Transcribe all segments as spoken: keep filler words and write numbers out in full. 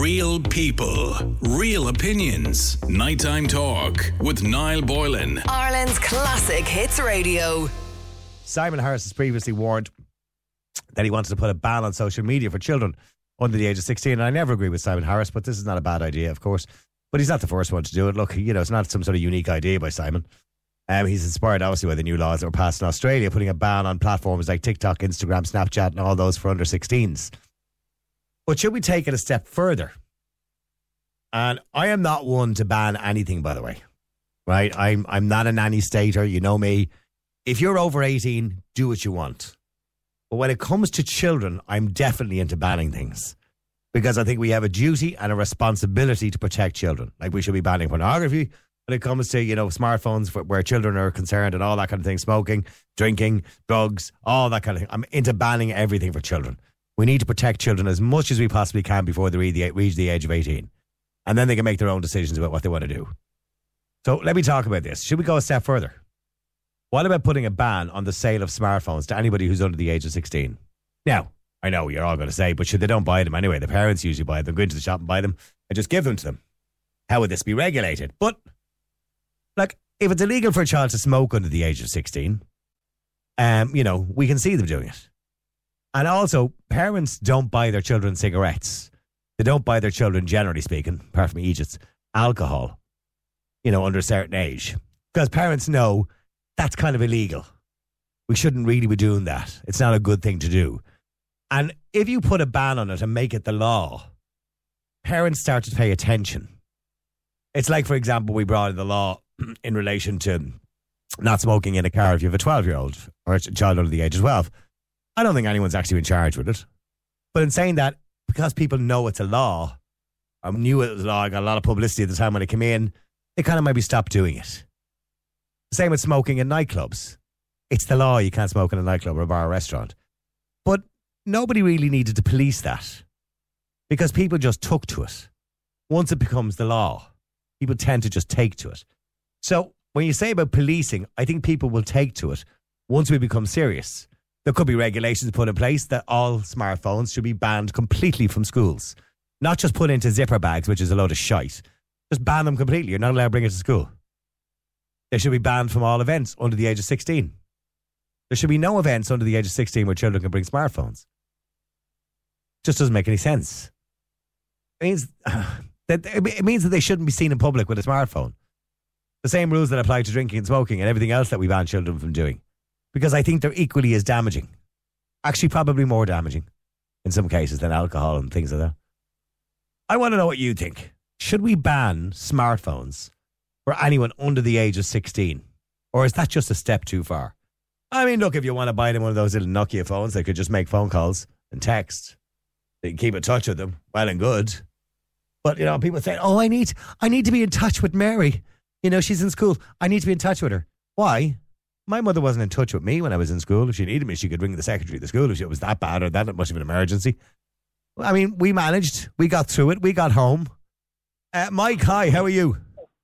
Real people, real opinions. Nighttime Talk with Niall Boylan. Ireland's classic hits radio. Simon Harris has previously warned that he wanted to put a ban on social media for children under the age of sixteen. And I never agree with Simon Harris, but this is not a bad idea, of course. But he's not the first one to do it. Look, you know, it's not some sort of unique idea by Simon. Um, he's inspired, obviously, by the new laws that were passed in Australia, putting a ban on platforms like TikTok, Instagram, Snapchat, and all those for under sixteens. But should we take it a step further? And I am not one to ban anything, by the way. Right? I'm I'm not a nanny stater. You know me. If you're over eighteen, do what you want. But when it comes to children, I'm definitely into banning things. Because I think we have a duty and a responsibility to protect children. Like we should be banning pornography when it comes to, you know, smartphones for, where children are concerned and all that kind of thing. Smoking, drinking, drugs, all that kind of thing. I'm into banning everything for children. We need to protect children as much as we possibly can before they reach the, reach the age of eighteen. And then they can make their own decisions about what they want to do. So let me talk about this. Should we go a step further? What about putting a ban on the sale of smartphones to anybody who's under the age of sixteen? Now, I know you're all going to say, but should they don't buy them anyway? The parents usually buy them, go into the shop and buy them and just give them to them. How would this be regulated? But, like, if it's illegal for a child to smoke under the age of sixteen, um, you know, we can see them doing it. And also, parents don't buy their children cigarettes. They don't buy their children, generally speaking, apart from Egypt's, alcohol, you know, under a certain age. Because parents know that's kind of illegal. We shouldn't really be doing that. It's not a good thing to do. And if you put a ban on it and make it the law, parents start to pay attention. It's like, for example, we brought in the law in relation to not smoking in a car if you have a twelve-year-old or a child under the age of twelve. I don't think anyone's actually in charge with it. But in saying that, because people know it's a law, or knew it was a law, I got a lot of publicity at the time when it came in, they kind of maybe stopped doing it. Same with smoking in nightclubs. It's the law, you can't smoke in a nightclub or a bar or restaurant. But nobody really needed to police that because people just took to it. Once it becomes the law, people tend to just take to it. So when you say about policing, I think people will take to it once we become serious. There could be regulations put in place that all smartphones should be banned completely from schools. Not just put into zipper bags, which is a load of shite. Just ban them completely. You're not allowed to bring it to school. They should be banned from all events under the age of sixteen. There should be no events under the age of sixteen where children can bring smartphones. Just doesn't make any sense. It means that it means that they shouldn't be seen in public with a smartphone. The same rules that apply to drinking and smoking and everything else that we ban children from doing. Because I think they're equally as damaging. Actually, probably more damaging in some cases than alcohol and things like that. I want to know what you think. Should we ban smartphones for anyone under the age of sixteen? Or is that just a step too far? I mean, look, if you want to buy them one of those little Nokia phones that could just make phone calls and text, they can keep in touch with them, well and good. But, you know, people say, oh, I need, I need to be in touch with Mary. You know, she's in school. I need to be in touch with her. Why? My mother wasn't in touch with me when I was in school. If she needed me, she could ring the secretary of the school if it was that bad or that much of an emergency. I mean, we managed. We got through it. We got home. Uh, Mike, hi, how are you?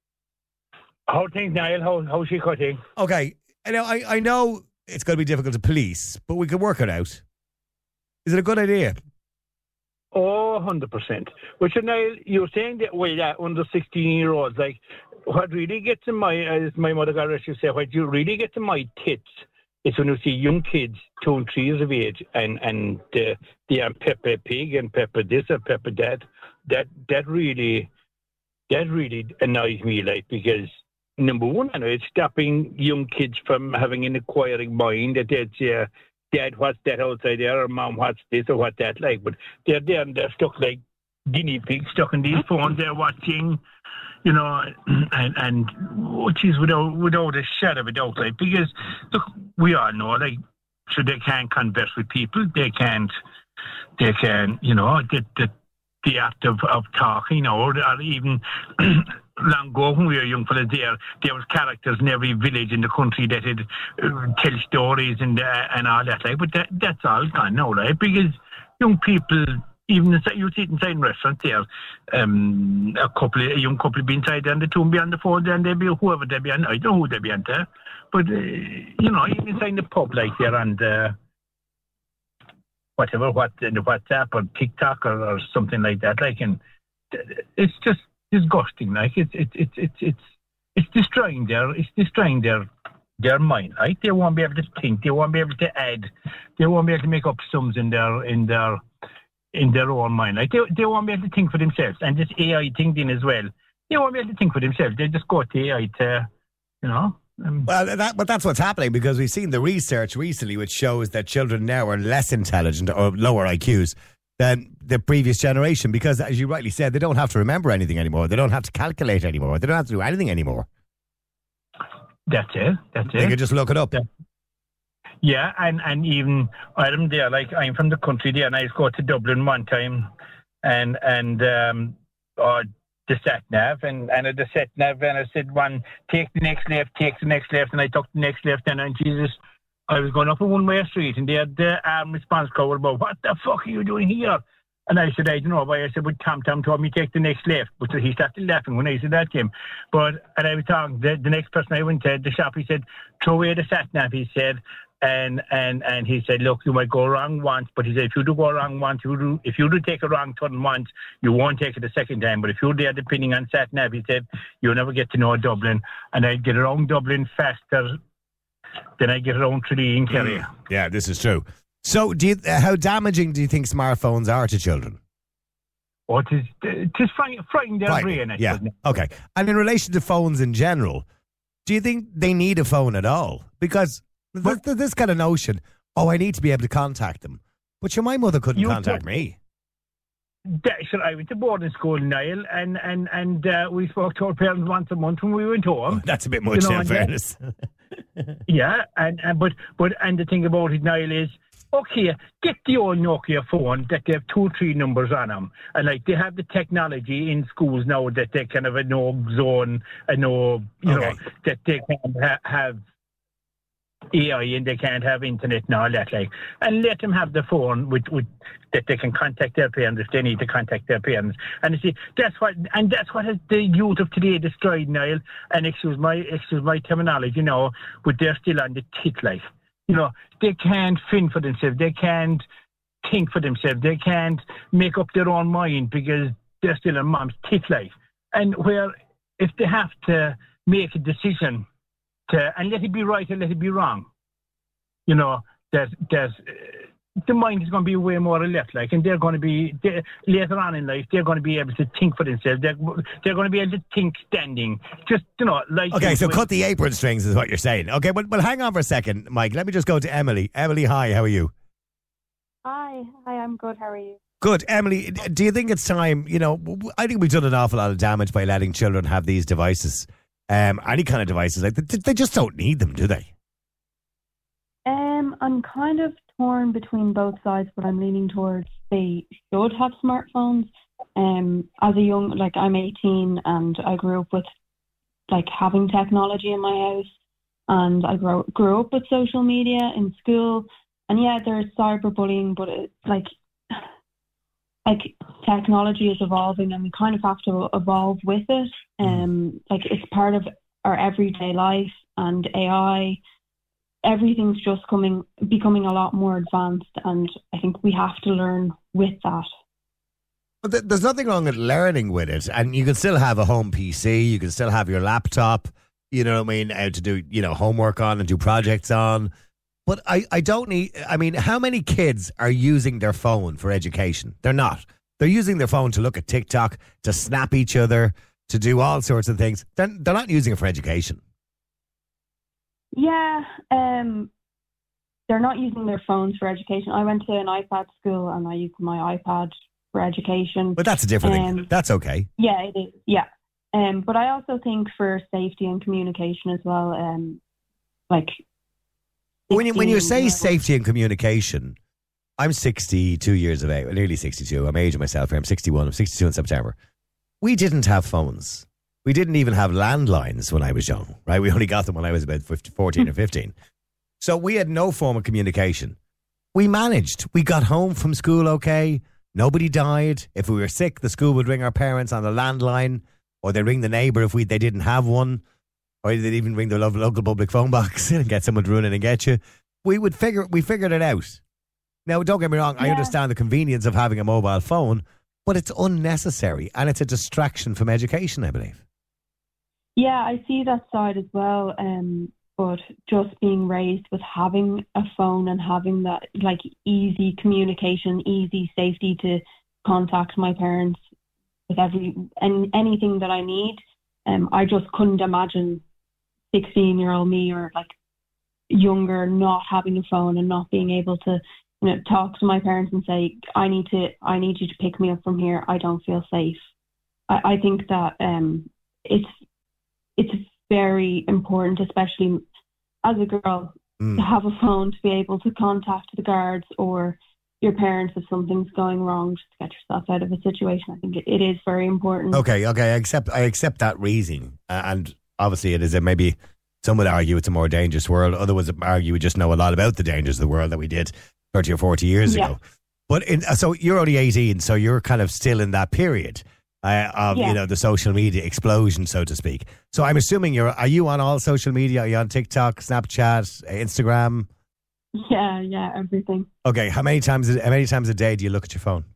How things, Niall? How, how's she cutting? Okay. I know, I, I know it's going to be difficult to police, but we can work it out. Is it a good idea? Oh, one hundred percent. Which, Niall, you're saying that, well, yeah, under sixteen-year-olds, like, what really gets in my, as my mother got to say, what you really get in my tits is when you see young kids, two and three years of age, and, and uh, they are Peppa Pig and Peppa this and Peppa that. That, that really, that really annoys me, like, because number one, I know it's stopping young kids from having an acquiring mind that they'd say, Dad, what's that outside there? Or Mom, what's this or what that like? But they're there and they're stuck like guinea pigs, stuck in these phones. They're watching, you know, and, and which is without without a shadow of a doubt. Like, because look, we all know, like, so they can't converse with people. They can't. They can, you know, the the, the act of, of talking, or, or even. Long ago, when we were young fellas, there there was characters in every village in the country that would uh, tell stories and uh, and all that. Like, but that, that's all gone now, right? Because young people, even inside, you see it inside restaurants there, um, a couple, a young couple be inside and the two be on the phone, and they be whoever they be on. I don't know who they be on there, but uh, you know, even inside the pub, like there and uh, whatever, what the WhatsApp or TikTok or, or something like that, like and. it's just disgusting. Like it's it's it's it's it's it's destroying their it's destroying their their mind. Right? They won't be able to think. They won't be able to add. They won't be able to make up sums in their in their in their own mind. Like they they won't be able to think for themselves. And this A I thing in as well. They won't be able to think for themselves. They just go to A I to, you know. Um, well, that, but that's what's happening because we've seen the research recently which shows that children now are less intelligent or lower I Qs than the previous generation because, as you rightly said, they don't have to remember anything anymore. They don't have to calculate anymore. They don't have to do anything anymore. That's it. That's it. They can just look it up. Yeah, yeah and, and even I'm there, like I'm from the country there, and I used to go to Dublin one time, and and um, uh, the sat nav, and and at the sat nav, and I said, "One, take the next left, take the next left," and I took the next left, and, and Jesus, I was going up a one-way street, and they had the um, response code about, "What the fuck are you doing here?" And I said, "I don't know why." I said, "But Tom Tom told me take the next left," but he started laughing when I said that to him. But and I was talking the, the next person I went to the shop, he said, "Throw away the sat nav," he said. And, and and he said, "Look, you might go wrong once, but he said, if you do go wrong once, you do, if you do take a wrong turn once, you won't take it a second time. But if you're there depending on sat nav," he said, "you'll never get to know Dublin. And I'd get around Dublin faster than I get around Tralee and Kerry." Mm. Yeah, this is true. So, do you, uh, how damaging do you think smartphones are to children? Oh, it is, it is frightening their Right. brain. I Yeah. suppose. Okay. And in relation to phones in general, do you think they need a phone at all? Because This, this kind of notion, oh, I need to be able to contact them. But sure, my mother couldn't You contact could- me. That, sure, I went to boarding school, Niall, and and and uh, we spoke to our parents once a month when we went home. That's a bit much, You know, in and fairness. Yeah, and, and but but and the thing about it, Niall, is okay. Get the old Nokia phone that they have two, three numbers on them, and like they have the technology in schools now that they kind of a no zone, a no, you Okay. know, that they can ha- have A I and they can't have internet and all that, like, and let them have the phone with, with that they can contact their parents if they need to contact their parents. And you see, that's what, and that's what has the youth of today destroyed, Niall. And excuse my, excuse my terminology, you know, but they're still on the tit, like, you know, they can't fin for themselves, they can't think for themselves, they can't make up their own mind because they're still on mom's tit, like. And where if they have to make a decision. To, and let it be right and let it be wrong. You know, there's, there's, uh, the mind is going to be way more alert, like, and they're going to be, later on in life, they're going to be able to think for themselves. They're, they're going to be able to think standing. Just, you know, like... Okay, so cut the apron strings is what you're saying. Okay, well, well, hang on for a second, Mike. Let me just go to Emily. Emily, hi, how are you? Hi, hi, I'm good. How are you? Good. Emily, do you think it's time, you know, I think we've done an awful lot of damage by letting children have these devices. Um, any kind of devices, like they, they just don't need them, do they? Um, I'm kind of torn between both sides, but I'm leaning towards they should have smartphones. Um, as a young, like I'm eighteen, and I grew up with like having technology in my house, and I grew grew up with social media in school. And yeah, there's cyberbullying, but it's like like technology is evolving, and we kind of have to evolve with it. Um, like it's part of our everyday life, and A I, everything's just coming, becoming a lot more advanced, and I think we have to learn with that. But th- there's nothing wrong with learning with it, and you can still have a home P C, you can still have your laptop, you know what I mean, uh, to do, you know, homework on and do projects on. But I, I don't need, I mean, how many kids are using their phone for education? They're not. They're using their phone to look at TikTok, to snap each other, to do all sorts of things. They're, they're not using it for education. Yeah, um, they're not using their phones for education. I went to an iPad school, and I used my iPad for education. But that's a different Um, thing. That's okay. Yeah, it is. Yeah. Um, but I also think for safety and communication as well, um, like... When you, when you say sixteen, safety and communication, I'm sixty-two years of age, nearly sixty-two. I'm aging myself here. I'm sixty-one. I'm sixty-two in September. We didn't have phones. We didn't even have landlines when I was young, right? We only got them when I was about fourteen or fifteen. So we had no form of communication. We managed. We got home from school okay. Nobody died. If we were sick, the school would ring our parents on the landline, or they'd ring the neighbour if we they didn't have one. Or they'd even ring the lo- local public phone box and get someone to run in and get you. We would figure, we figured it out. Now, don't get me wrong, I Yeah. understand the convenience of having a mobile phone, but it's unnecessary and it's a distraction from education, I believe. Yeah, I see that side as well. Um, but just being raised with having a phone and having that like easy communication, easy safety to contact my parents with every and anything that I need. Um, I just couldn't imagine sixteen-year-old me or like younger not having a phone and not being able to, you know, talk to my parents and say, I need to, I need you to pick me up from here. I don't feel safe. I, I think that um, it's it's very important, especially as a girl, mm. to have a phone to be able to contact the guards or your parents if something's going wrong, just to get yourself out of a situation. I think it, it is very important. Okay, okay, I accept, I accept that reasoning, uh, and obviously it is a maybe. Some would argue it's a more dangerous world. Others would argue we just know a lot about the dangers of the world that we did thirty or forty years yeah. ago. But in, so you're only eighteen, so you're kind of still in that period uh, of yeah. you know the social media explosion, so to speak. So I'm assuming you're. Are you on all social media? Are you on TikTok, Snapchat, Instagram? Yeah, yeah, everything. Okay, how many times? How many times a day do you look at your phone?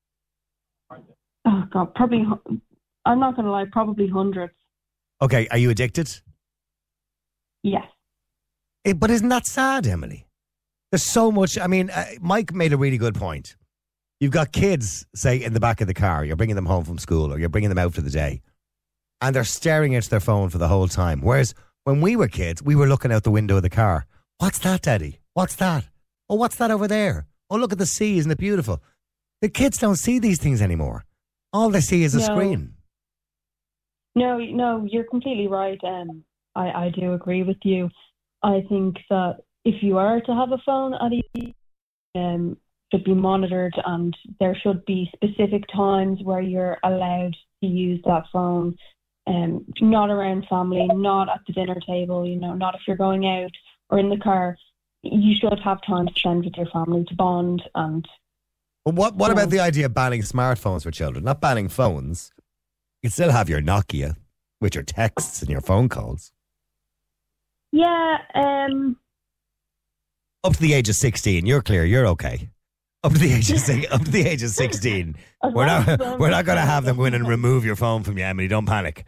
Oh God, probably. I'm not going to lie, probably hundreds. Okay, are you addicted? Yes. It, but isn't that sad, Emily? There's so much. I mean, uh, Mike made a really good point. You've got kids, say, in the back of the car. You're bringing them home from school or you're bringing them out for the day. And they're staring into their phone for the whole time. Whereas when we were kids, we were looking out the window of the car. What's that, Daddy? What's that? Oh, what's that over there? Oh, look at the sea. Isn't it beautiful? The kids don't see these things anymore. All they see is a no. screen. No, no, you're completely right. Um, I, I do agree with you. I think that if you are to have a phone at a um, should be monitored, and there should be specific times where you're allowed to use that phone. Um, not around family, not at the dinner table, you know, not if you're going out or in the car. You should have time to spend with your family to bond. And well, what what you about know, the idea of banning smartphones for children? Not banning phones. You can still have your Nokia with your texts and your phone calls. Yeah. Um, Up to the age of sixteen, you're clear. You're okay. Up to the age of six, up to the age of sixteen, we're not we're not going to have them go in and remove your phone from you, Emily. Don't panic.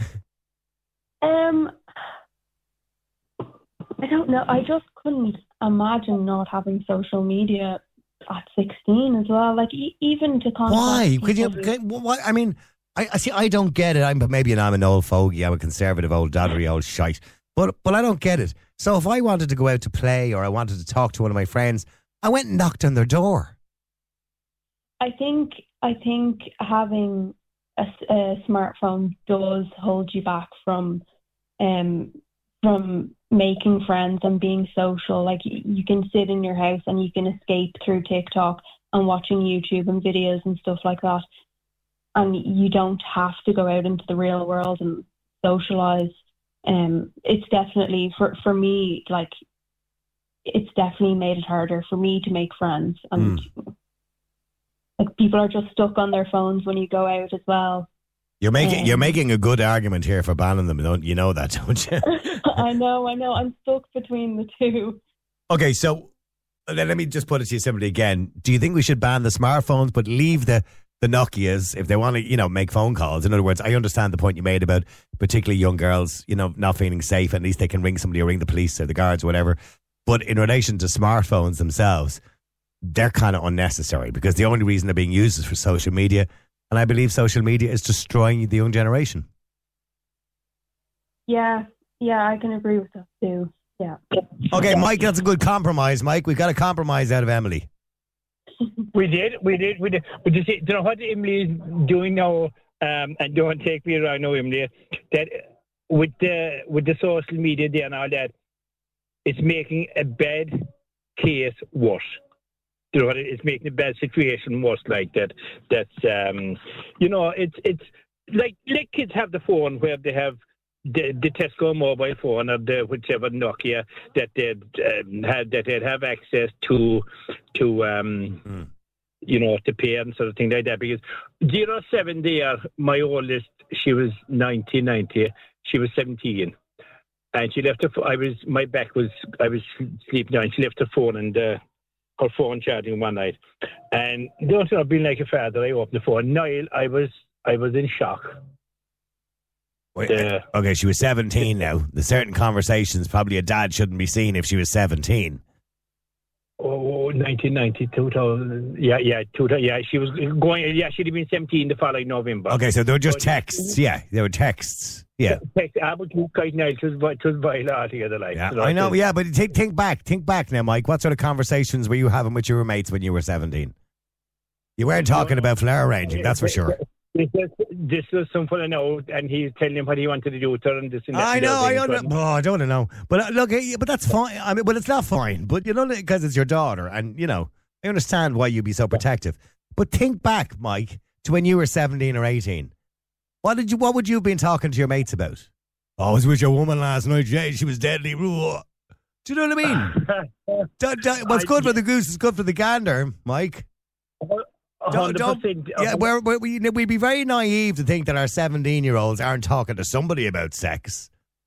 Um, I don't know. I just couldn't imagine not having social media at sixteen as well. Like e- even to contact. Why? Could you? people- Could, what? I mean, I, I see. I don't get it. I'm but maybe I'm an old fogey. I'm a conservative old daddery old shite. But but I don't get it. So if I wanted to go out to play or I wanted to talk to one of my friends, I went and knocked on their door. I think I think having a, a smartphone does hold you back from um from making friends and being social. Like you can sit in your house and you can escape through TikTok and watching YouTube and videos and stuff like that, and you don't have to go out into the real world and socialize. Um, it's definitely for for me like it's definitely made it harder for me to make friends, and mm. like people are just stuck on their phones when you go out as well. You're making um, you're making a good argument here for banning them. Don't you know that? Don't you? I know, I know. I'm stuck between the two. Okay, so then let me just put it to you simply again. Do you think we should ban the smartphones, but leave the the Nokias if they want to, you know, make phone calls? In other words, I understand the point you made about particularly young girls, you know, not feeling safe. At least they can ring somebody or ring the police or the guards or whatever. But in relation to smartphones themselves, they're kind of unnecessary because the only reason they're being used is for social media. And I believe social media is destroying the young generation. Yeah, yeah, I can agree with that too. Yeah. Okay, Mike, that's a good compromise, Mike. We've got a compromise out of Emily. We did, we did, we did. But you see, do you know what Emily is doing now? Um, and don't take me wrong now, Emily. That with the with the social media there and all that, it's making a bad case worse. You know what? It's making a bad situation worse. Like that. That's um, you know, it's it's like like kids have the phone where they have the, the Tesco mobile phone or the whichever Nokia that they'd um, had that they'd have access to to um, mm. you know, to pay and sort of thing like that. Because zero seven there, my oldest, she was nineteen ninety, she was seventeen, and she left her. I was my back was I was sleeping down. She left her phone in the her phone charging one night. And don't know, being like a father, I opened the phone. Niall, I was, I was in shock. Wait, The- okay, she was seventeen now. There's certain conversations probably a dad shouldn't be seeing if she was seventeen. Oh, nineteen ninety, two thousand. Yeah, yeah, two thousand. Yeah, she was going. Yeah, she'd have been seventeen the following November. Okay, so they were just But- texts. Yeah, they were texts. Yeah. Text, I would do quite nice. It was, it was vile altogether. Like, Yeah, you know, I know. it was- Yeah, but think, think back. Think back now, Mike. What sort of conversations were you having with your mates when you were seventeen? You weren't talking about flower arranging, that's for sure. This was, this was some fella now, and he's telling him what he wanted to do with her and this and that. I and the know, other I thing, don't but- know. Oh, I don't know. But uh, look, eh, but that's fine. I mean, but it's not fine. But you know, because it's your daughter, and you know, I understand why you'd be so protective. But think back, Mike, to when you were seventeen or eighteen. What did you? What would you have been talking to your mates about? Oh, I was with your woman last night, Jay. She was deadly raw. Do you know what I mean? Da- da- What's I- good for the goose is good for the gander, Mike. Don't, don't, one hundred percent. yeah, we're, we're, we, we'd be very naive to think that our seventeen-year-olds aren't talking to somebody about sex.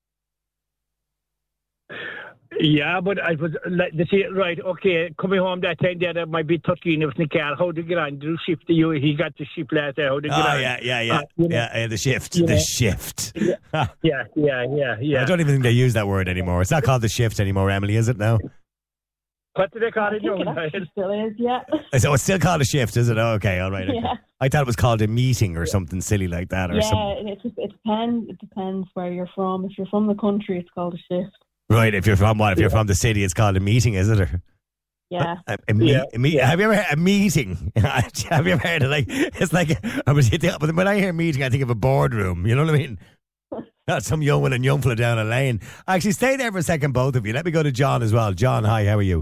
Yeah, but I was like, they say, right, okay, coming home that time there, that might be thirteen of the car. How did you get on? Did you shift? You, he got the shift last day. How did you Oh, get on? yeah, yeah, yeah. Uh, you know, yeah, yeah, the shift. you The know. shift. yeah, yeah, yeah, yeah. I don't even think they use that word anymore. It's not called the shift anymore, Emily, is it now? What do they call I it? think now? it actually still is, yeah. So it's still called a shift, is it? Oh, okay, all right. Okay. Yeah. I thought it was called a meeting or something silly like that. Or Yeah, some, it, just, it depends. It depends where you're from. If you're from the country, it's called a shift. right, if you're from what? If you're from the city, it's called a meeting, is it? Or, Yeah. a, a, me- Yeah, a me- yeah. Have you ever heard a meeting? Have you ever heard it? Like, it's like, I was, but when I hear meeting, I think of a boardroom. You know what I mean? Not some young one and young fella down a lane. Actually, stay there for a second, both of you. Let me go to John as well. John, hi, how are you?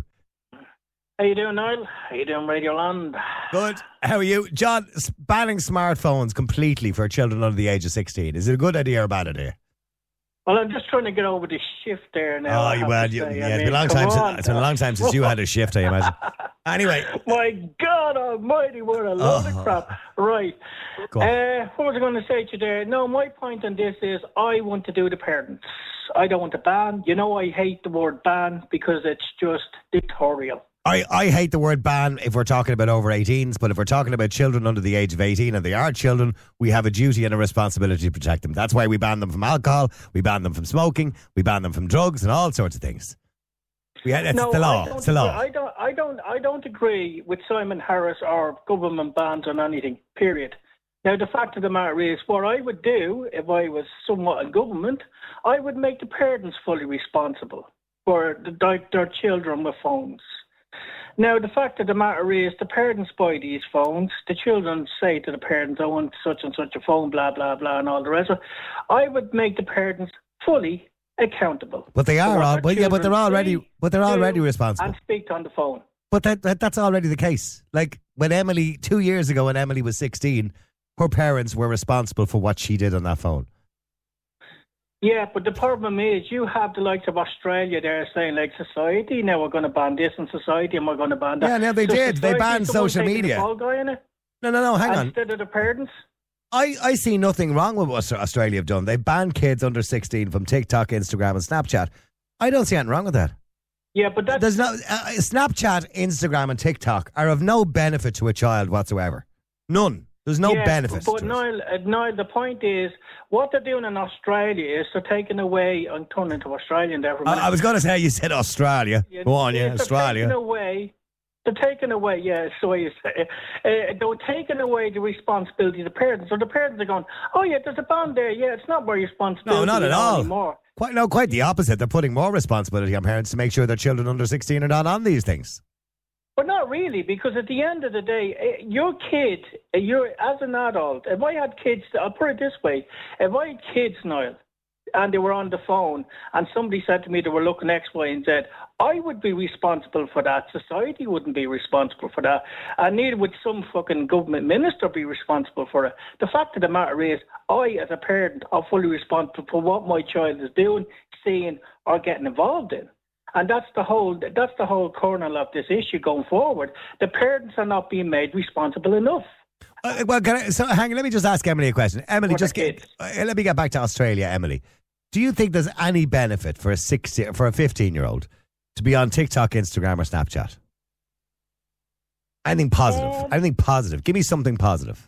How you doing, Niall? How you doing, Radio Land? Good. How are you? John, s- banning smartphones completely for children under the age of sixteen. Is it a good idea or a bad idea? Well, I'm just trying to get over the shift there now. Oh, I you have well, to you, say. yeah, I it's been mean, a long come time. on. Since, it's been a long time since you had a shift, I imagine. Anyway, My God Almighty, what a load Oh. of crap! Right. go on. Uh, what was I going to say to you there? No, my point on this is I want to do the parents. I don't want to ban. You know, I hate the word ban because it's just dictatorial. I, I hate the word ban if we're talking about over eighteens, but if we're talking about children under the age of eighteen and they are children, we have a duty and a responsibility to protect them. That's why we ban them from alcohol, we ban them from smoking, we ban them from drugs and all sorts of things. We, it's no, the I law. don't It's the law. agree- I don't. I don't. I don't agree with Simon Harris or government bans on anything. Period. Now, the fact of the matter is, what I would do if I was somewhat in government, I would make the parents fully responsible for the, their, their children with phones. Now, the fact of the matter is, the parents buy these phones. The children say to the parents, I want such and such a phone, blah, blah, blah, and all the rest of it. I would make the parents fully accountable. But they for are what all, their but yeah, but they're children already, say, but they're already do, responsible. And speak on the phone. But that, that that's already the case. Like when Emily, two years ago when Emily was sixteen, her parents were responsible for what she did on that phone. Yeah, but the problem is you have the likes of Australia there saying, like, society, now we're going to ban this in society and we're going to ban that. Yeah, now they So did. They society banned is the one social taking media. The fall guy in it, No, no, no, hang on. instead of the parents. I, I see nothing wrong with what Australia have done. They banned kids under sixteen from TikTok, Instagram, and Snapchat. I don't see anything wrong with that. Yeah, but that's... There's no uh, Snapchat, Instagram, and TikTok are of no benefit to a child whatsoever. None. There's no yeah, benefit. But to it. Niall, uh, Niall, the point is, what they're doing in Australia is they're taking away, I'm turning to Australian there for a minute. I, I was going to say you said Australia. Yeah, Go on, yeah, they're taking Australia. away, they're taking away, yeah, so you say, uh, they're taking away the responsibility of the parents. So the parents are going, oh yeah, there's a ban there, yeah, it's not my responsibility No, not at all. anymore. Quite no, quite the opposite. They're putting more responsibility on parents to make sure their children under sixteen are not on these things. But not really, because at the end of the day, eh, your kid, eh, you're as an adult. If I had kids, I'll put it this way: if I had kids, Niall, and they were on the phone, and somebody said to me they were looking X, Y, and Z, I would be responsible for that. Society wouldn't be responsible for that, and neither would some fucking government minister be responsible for it. The fact of the matter is, I, as a parent, are fully responsible for what my child is doing, seeing, or getting involved in. And that's the whole that's the whole kernel of this issue going forward. The parents are not being made responsible enough. Uh, well, can I, so hang on, let me just ask Emily a question. Emily, For just the get, kids. uh, let me get back to Australia, Emily. Do you think there's any benefit for a sixteen, for a fifteen year old to be on TikTok, Instagram, or Snapchat? Anything positive. Um, Anything positive. Give me something positive.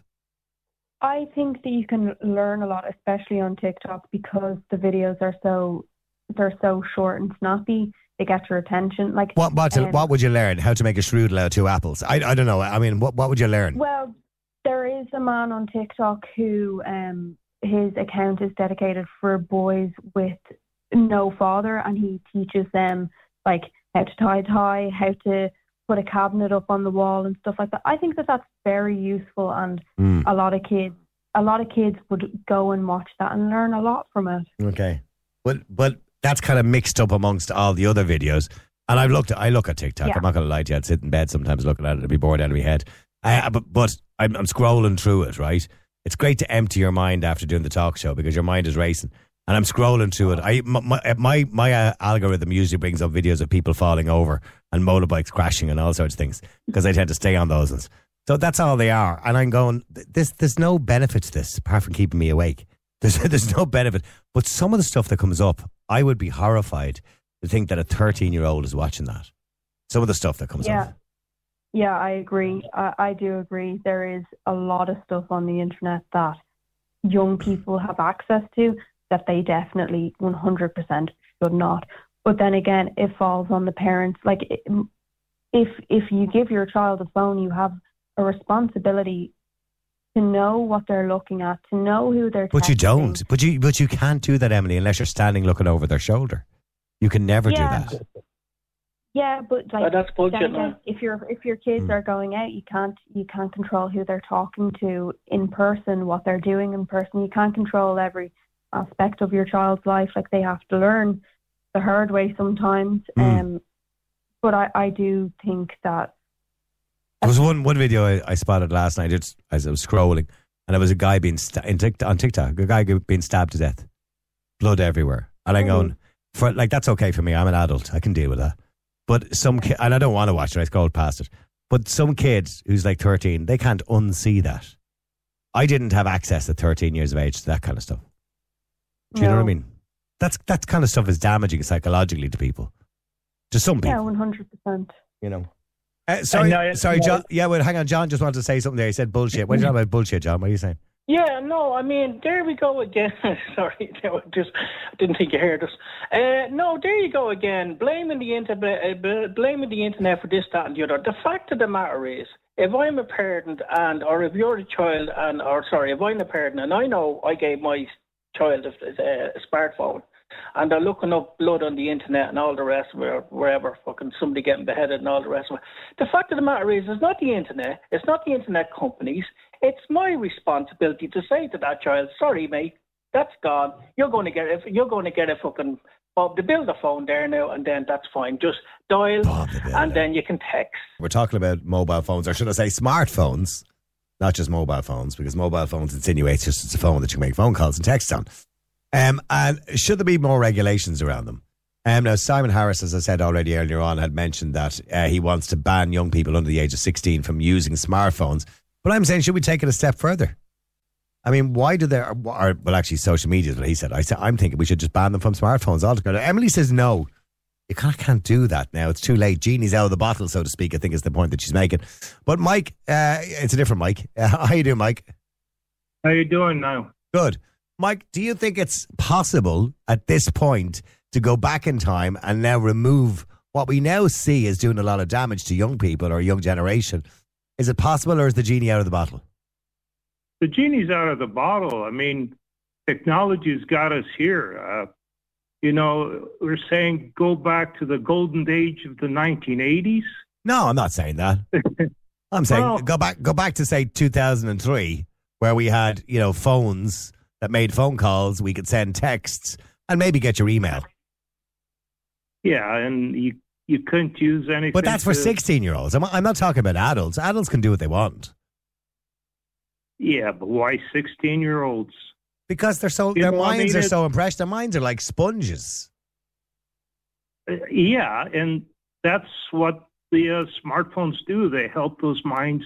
I think that you can learn a lot, especially on TikTok, because the videos are so they're so short and snappy. They get your attention. Like What what, to, um, what would you learn? How to make a strudel out of two apples? I, I don't know. I mean, what what would you learn? Well, there is a man on TikTok who um his account is dedicated for boys with no father, and he teaches them like how to tie a tie, how to put a cabinet up on the wall and stuff like that. I think that that's very useful, and Mm. a lot of kids, a lot of kids would go and watch that and learn a lot from it. Okay. But but that's kind of mixed up amongst all the other videos. And I've looked. I look at TikTok. Yeah. I'm not going to lie to you. I'd sit in bed sometimes looking at it and be bored out of my head. I, but but I'm, I'm scrolling through it. Right. It's great to empty your mind after doing the talk show because your mind is racing. And I'm scrolling through it. I my my, my uh, algorithm usually brings up videos of people falling over and motorbikes crashing and all sorts of things because I tend to stay on those ones. So that's all they are. And I'm going, this, there's no benefit to this apart from keeping me awake. There's, there's no benefit. But some of the stuff that comes up, I would be horrified to think that a thirteen-year-old is watching that. Some of the stuff that comes Yeah. up. Yeah, I agree. I, I do agree. There is a lot of stuff on the internet that young people have access to that they definitely one hundred percent should not. But then again, it falls on the parents. Like, if if you give your child a phone, you have a responsibility to know what they're looking at, to know who they're But you texting. don't. But you but you can't do that, Emily, unless you're standing looking over their shoulder. You can never Yeah. do that. Yeah, but like Oh, that's bullshit, then again, man. if your if your kids Mm. are going out, you can't you can't control who they're talking to in person, what they're doing in person. You can't control every aspect of your child's life. Like, they have to learn the hard way sometimes. Mm. Um, but I, I do think that There was one one video I, I spotted last night just as I was scrolling, and it was a guy being sta- in tic- on TikTok, a guy being stabbed to death, blood everywhere, and I'm going, for like that's okay for me. I'm an adult, I can deal with that. But some ki- and I don't want to watch it. I scrolled past it. But some kid who's like thirteen, they can't unsee that. I didn't have access at thirteen years of age to that kind of stuff. Do you know No. what I mean? That's that kind of stuff is damaging psychologically to people, to some people. yeah, one hundred percent. You know. Uh, sorry, I know, sorry, no. John. Yeah, well, hang on. John just wanted to say something there. He said bullshit. What are you talking about bullshit, John? What are you saying? Yeah, no, I mean, there we go again. Sorry, no, just didn't think you heard us. Uh, no, there you go again. Blaming the internet, uh, bl- blaming the internet for this, that, and the other. The fact of the matter is, if I'm a parent and, or if you're a child and, or sorry, if I'm a parent and I know I gave my child a, a, a smartphone, and they're looking up blood on the internet and all the rest of it, or wherever, fucking somebody getting beheaded and all the rest of it. The fact of the matter is, it's not the internet, it's not the internet companies. It's my responsibility to say to that child, sorry, mate, that's gone. You're going to get a, you're going to get a fucking Bob to build a phone there now, and then that's fine. Just dial, Bob the Builder. and then you can text. We're talking about mobile phones, or should I say smartphones, not just mobile phones, because mobile phones insinuates just it's a phone that you can make phone calls and texts on. Um, and should there be more regulations around them? Um, now, Simon Harris, as I said already earlier on, had mentioned that uh, he wants to ban young people under the age of sixteen from using smartphones. But I'm saying, should we take it a step further? I mean, why do there, or, well, actually, social media is what he said. I said, I'm thinking we should just ban them from smartphones altogether. Emily says no. You can't, can't do that now. It's too late. Genie's out of the bottle, so to speak, I think is the point that she's making. But Mike, uh, it's a different Mike. Uh, how you doing, Mike? How you doing now? Good. Mike, do you think it's possible at this point to go back in time and now remove what we now see is doing a lot of damage to young people or young generation? Is it possible, or is the genie out of the bottle? The genie's out of the bottle. I mean, technology's got us here. Uh, you know, we're saying go back to the golden age of the nineteen eighties. No, I'm not saying that. I'm saying Well- go back, go back to say two thousand three, where we had, you know, phones that made phone calls. We could send texts and maybe get your email. Yeah, and you you couldn't use anything. But that's for to- sixteen-year-olds. I'm, I'm not talking about adults. Adults can do what they want Yeah, but why sixteen-year-olds? because they're so You their know, I minds mean, are it- so impressed. Their minds are like sponges. Uh, yeah, and that's what the uh, smartphones do. They help those minds.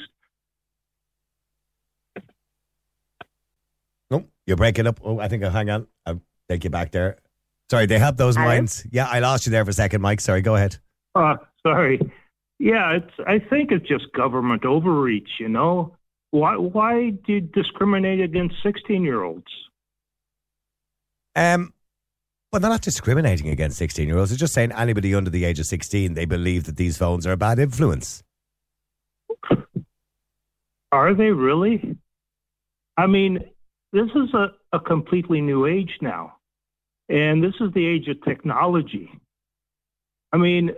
Nope, you're breaking up. Oh, I think I'll hang on. I'll take you back there. Sorry, they help those Hello? minds. Yeah, I lost you there for a second, Mike. Sorry, go ahead. Uh, sorry. Yeah, it's. I think it's just government overreach, you know. Why Why do you discriminate against sixteen-year-olds? Um, well, they're not discriminating against sixteen-year-olds. They're just saying anybody under the age of sixteen, they believe that these phones are a bad influence. Are they really? I mean, this is a, a completely new age now. And this is the age of technology. I mean,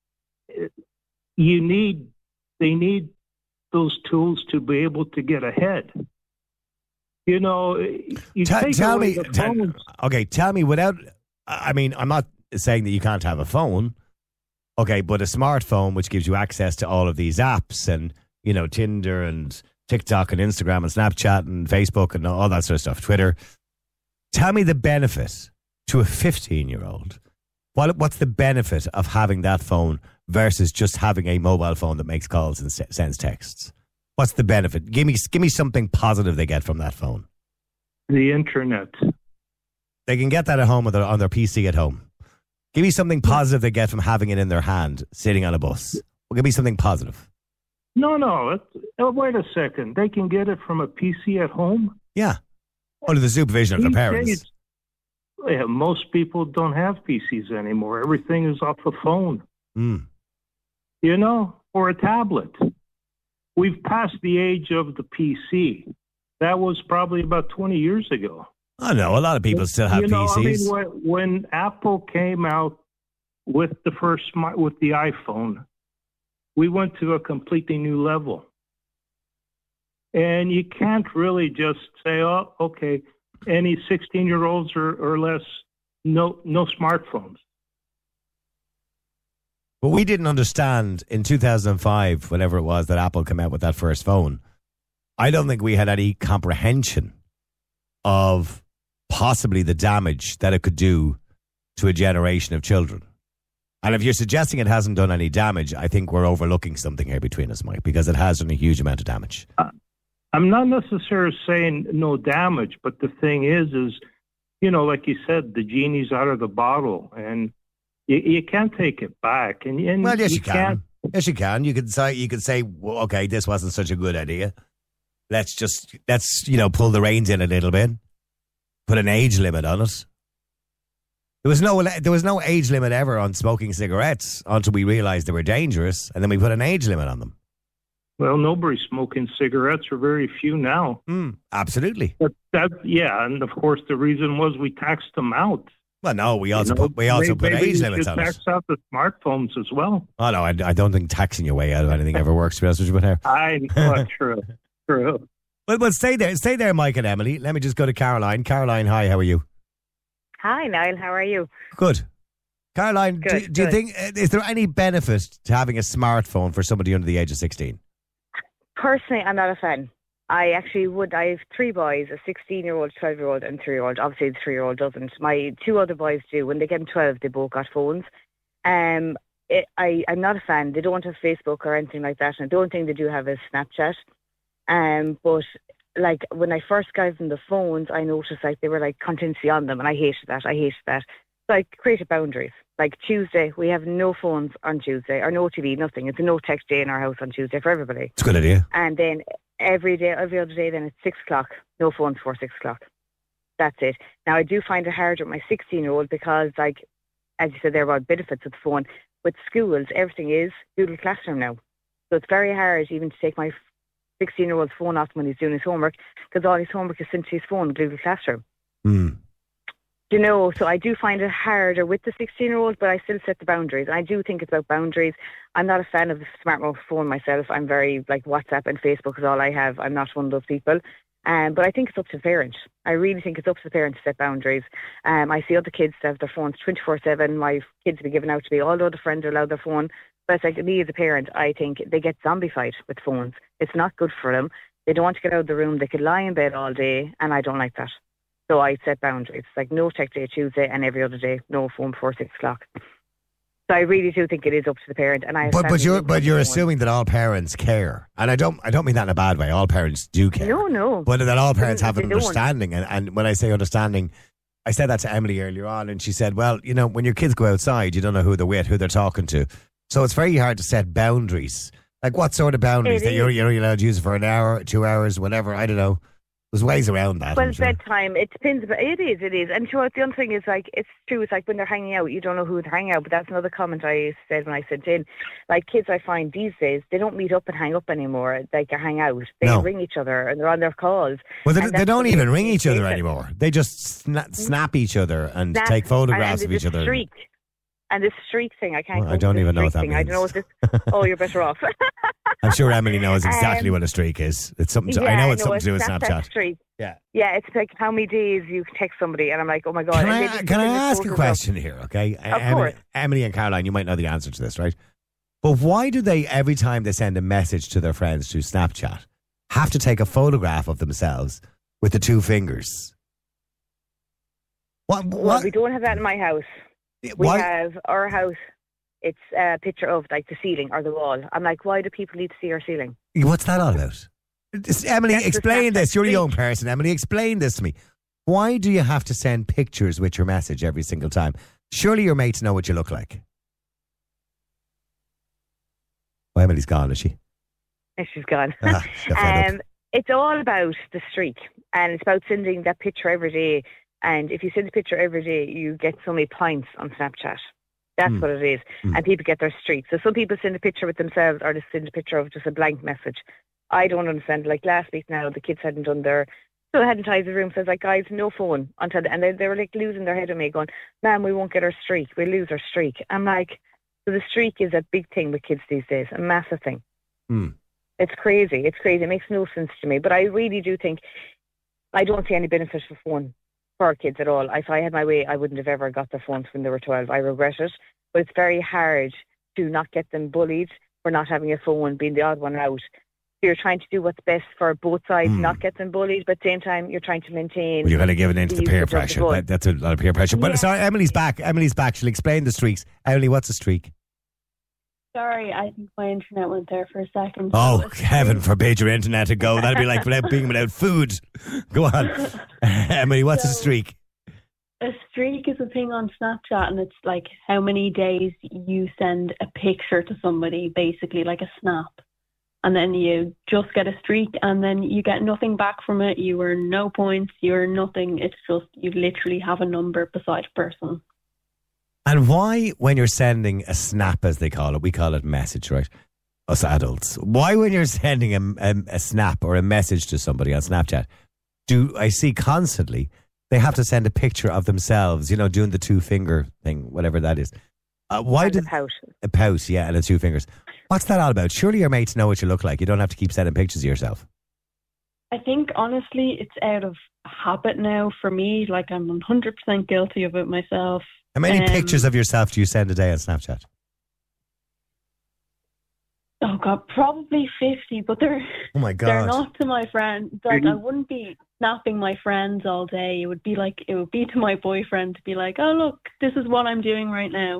you need, they need those tools to be able to get ahead. You know, you T- take tell away me, the t- phones. okay, tell me without, I mean, I'm not saying that you can't have a phone, okay, but a smartphone which gives you access to all of these apps and, you know, Tinder and TikTok and Instagram and Snapchat and Facebook and all that sort of stuff, Twitter. Tell me the benefit to a fifteen-year-old. What, what's the benefit of having that phone versus just having a mobile phone that makes calls and s- sends texts? What's the benefit? Give me, give me something positive they get from that phone. The internet. They can get that at home on their, on their P C at home. Give me something positive they get from having it in their hand, sitting on a bus. Well, give me something positive. No, no. It's, oh, wait a second. They can get it from a P C at home? Yeah. Under the supervision of their These parents. days, yeah, most people don't have P Cs anymore. Everything is off a phone, Mm. you know, or a tablet. We've passed the age of the P C. That was probably about twenty years ago. I know a lot of people still have you know, P Cs. I mean, when, when Apple came out with the first smart, with the iPhone, we went to a completely new level. And you can't really just say, oh, okay, any sixteen-year-olds or, or less, no, no smartphones. But we didn't understand in two thousand five, whenever it was that Apple came out with that first phone, I don't think we had any comprehension of possibly the damage that it could do to a generation of children. And if you're suggesting it hasn't done any damage, I think we're overlooking something here between us, Mike, because it has done a huge amount of damage. Uh, I'm not necessarily saying no damage, but the thing is, is, you know, like you said, the genie's out of the bottle, and you, you can't take it back. And, and Well, yes, you, you can. can't. Yes, you can. You could say, you could say, well, okay, this wasn't such a good idea. Let's just, let's, you know, pull the reins in a little bit. Put an age limit on it. There was no, there was no age limit ever on smoking cigarettes until we realized they were dangerous, and then we put an age limit on them. Well, nobody's smoking cigarettes, or very few now. Mm, absolutely. But that, yeah, and of course the reason was we taxed them out. Well, no, we also You know, put we also maybe, put maybe age we limits should on tax it. out the smartphones as well. Oh no, I, I don't think taxing your way out of anything ever works. To be honest with you, but here. I know, true, true. Well, well, stay there, stay there, Mike and Emily. Let me just go to Caroline. Caroline, hi, how are you? Hi, Niall. How are you? Good. Caroline, Good, do, do you good. think, uh, is there any benefit to having a smartphone for somebody under the age of sixteen? Personally, I'm not a fan. I actually would. I have three boys, a sixteen-year-old, twelve-year-old, and three-year-old. Obviously, the three-year-old doesn't. My two other boys do. When they get twelve, they both got phones. Um, it, I, I'm not a fan. They don't have Facebook or anything like that, and I don't think they do have a Snapchat. Um, but like when I first got them the phones, I noticed like they were like continuously on them, and I hated that. I hated that. So I created boundaries. Like Tuesday, we have no phones on Tuesday, or no T V, nothing. It's a no text day in our house on Tuesday for everybody. It's a good idea. And then every day, every other day, then it's six o'clock. No phones before six o'clock. That's it. Now I do find it hard with my sixteen-year-old because, like, as you said, there are benefits of the phone. With schools, everything is Google Classroom now, so it's very hard even to take my sixteen-year-old's phone off when he's doing his homework because all his homework is sent to his phone, Google Classroom. Hmm. You know, so I do find it harder with the sixteen-year-old, but I still set the boundaries. And I do think it's about boundaries. I'm not a fan of the smartphone myself. I'm very, like, WhatsApp and Facebook is all I have. I'm not one of those people. Um, but I think it's up to the parent. I really think it's up to the parent to set boundaries. Um, I see other kids that have their phones twenty-four seven. My kids have been given out to me. All the other friends are allowed their phone. But it's like me as a parent, I think they get zombified with phones. It's not good for them. They don't want to get out of the room. They could lie in bed all day, and I don't like that. So I set boundaries, like no tech day Tuesday and every other day, no phone before six o'clock. So I really do think it is up to the parent. And I. But but you're but you're assuming that all parents care, and I don't I don't mean that in a bad way. All parents do care. No, no. But that all parents have They an don't. understanding, and, and when I say understanding, I said that to Emily earlier on, and she said, "Well, you know, when your kids go outside, you don't know who they're with, who they're talking to. So it's very hard to set boundaries. Like what sort of boundaries It that you're, is. you're allowed to use it for an hour, two hours, whatever? I don't know. There's ways around that. Well, I'm sure. bedtime, it depends. But it is, it is. And sure, the other thing is, like, it's true. It's like when they're hanging out, you don't know who they're hanging out. But that's another comment I said when I sent in. Like, kids I find these days, they don't meet up and hang up anymore. Like, they hang out. They No. ring each other and they're on their calls. Well, they, And they that's don't what even it ring is. each other They- anymore. They just sna- snap each other and Snap, take photographs and, and of each this other. Streak. And this streak thing, I can't. Well, I cope don't with even this know what streak that thing. I don't know means. if this. Oh, you're better off. I'm sure Emily knows exactly Um, what a streak is. It's something. To, yeah, I know it's something it's to do with Snapchat Snapchat. Streak. Yeah. Yeah, it's like how many days you can text somebody, and I'm like, oh my god. Can and I they just can I send this ask a photograph. question here? Okay, Of Emily, course. Emily and Caroline, you might know the answer to this, right? But why do they every time they send a message to their friends through Snapchat have to take a photograph of themselves with the two fingers? What? Well, What? we don't have that in my house. We why? have our house. It's a picture of like the ceiling or the wall. I'm like, why do people need to see our ceiling? What's that all about? Just, Emily, That's the explain Snapchat this. You're a young streak. person. Emily, explain this to me. Why do you have to send pictures with your message every single time? Surely your mates know what you look like. Well, Emily's gone, is she? And she's gone. Ah, she's got fed up. um, it's all about the streak, and it's about sending that picture every day. And if you send a picture every day, you get so many points on Snapchat. That's Mm. what it is. Mm. And people get their streak. So some people send a picture with themselves or just send a picture of just a blank message. I don't understand. Like last week now, the kids hadn't done their, so they hadn't tied the room. So I was like, guys, no phone until, the, and they, they were like losing their head on me going, ma'am, we won't get our streak. We'll lose our streak. I'm like, so the streak is a big thing with kids these days, a massive thing. Mm. It's crazy. It's crazy. It makes no sense to me. But I really do think, I don't see any benefit for phone for our kids at all. If I had my way, I wouldn't have ever got their phones when they were twelve. I regret it. But it's very hard to not get them bullied for not having a phone, being the odd one out. You're trying to do what's best for both sides, Mm. not get them bullied, but at the same time, you're trying to maintain. Well, you're kind of giving in to the the peer usage of the pressure. phone. That, that's a lot of peer pressure. But Yeah. sorry, Emily's back. Emily's back. She'll explain the streaks. Emily, what's a streak? Sorry, I think my internet went there for a second. Oh, So it's- heaven forbid your internet to go. That'd be like without being without food. Go on. Emily, what's a So- streak? A streak is a thing on Snapchat, and it's like how many days you send a picture to somebody, basically like a snap. And then you just get a streak, and then you get nothing back from it. You earn no points, you earn nothing. It's just, you literally have a number beside a person. And why, when you're sending a snap, as they call it, we call it message, right? Us adults. Why, when you're sending a, a, a snap or a message to somebody on Snapchat, do I see constantly they have to send a picture of themselves, you know, doing the two finger thing, whatever that is. Uh, why And the did pout. a pout? Yeah, and the two fingers. What's that all about? Surely your mates know what you look like. You don't have to keep sending pictures of yourself. I think, honestly, it's out of habit now for me. Like, I'm one hundred percent guilty of it myself. How many Um, pictures of yourself do you send a day on Snapchat? Oh, God, probably fifty, but they're... Oh my They're God! not to my friends. Like, I wouldn't be snapping my friends all day. It would be like, it would be to my boyfriend to be like, oh, look, this is what I'm doing right now.